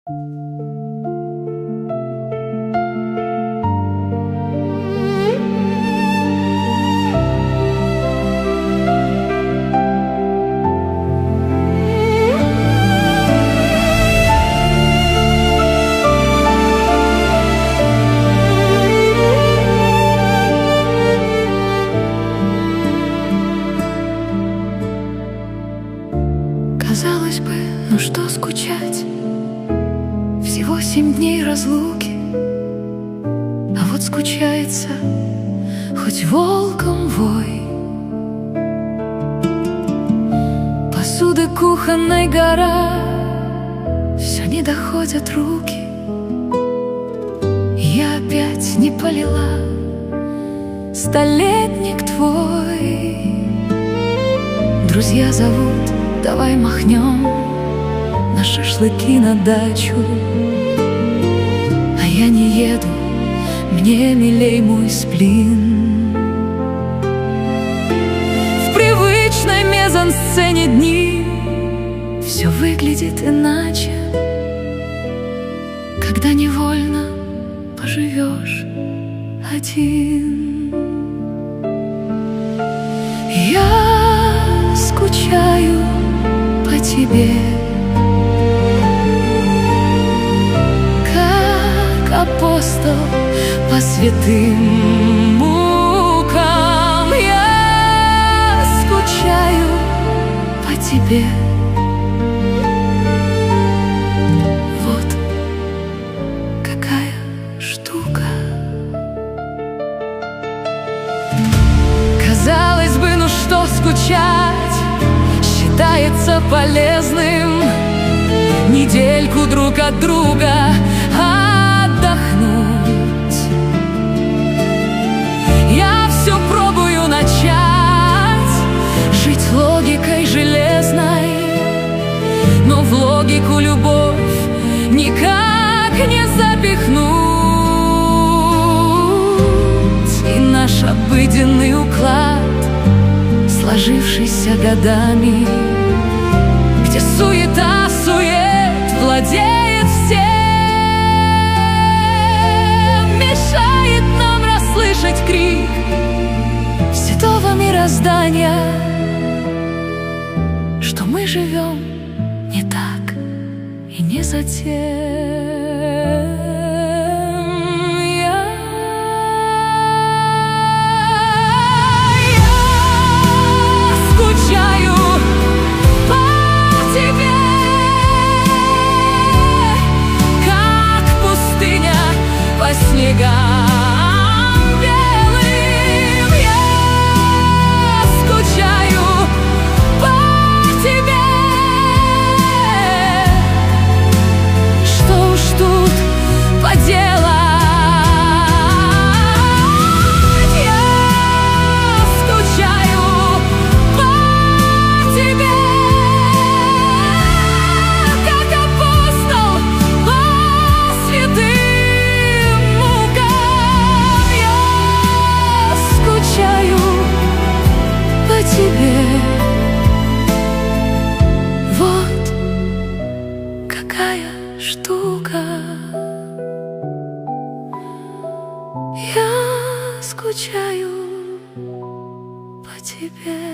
Казалось бы, ну что скучать, всего 7 дней разлуки, а вот скучается хоть волком вой. Посуды кухонной гора, все не доходят руки. Я опять не полила столетник твой. Друзья зовут, давай махнем на шашлыки на дачу. А я не еду, мне милей мой сплин. В привычной мезансцене дни все выглядит иначе, когда невольно поживешь один. Я скучаю по тебе, как апостол по святым мукам. Я скучаю по тебе. Вот какая штука. Казалось бы, ну что скучать, считается полезным недельку друг от друга отдохнуть. Я все пробую начать жить логикой железной, но в логику любовь никак не запихнуть. И наш обыденный уклад, сложившийся годами, где суета-сует владеет всем, мешает нам расслышать крик святого мироздания, что мы живем не так и не затем. Снегам белым я скучаю по тебе. Что уж тут поделать, я скучаю по тебе, как апостол по святым. Вот какая штука. Я скучаю по тебе.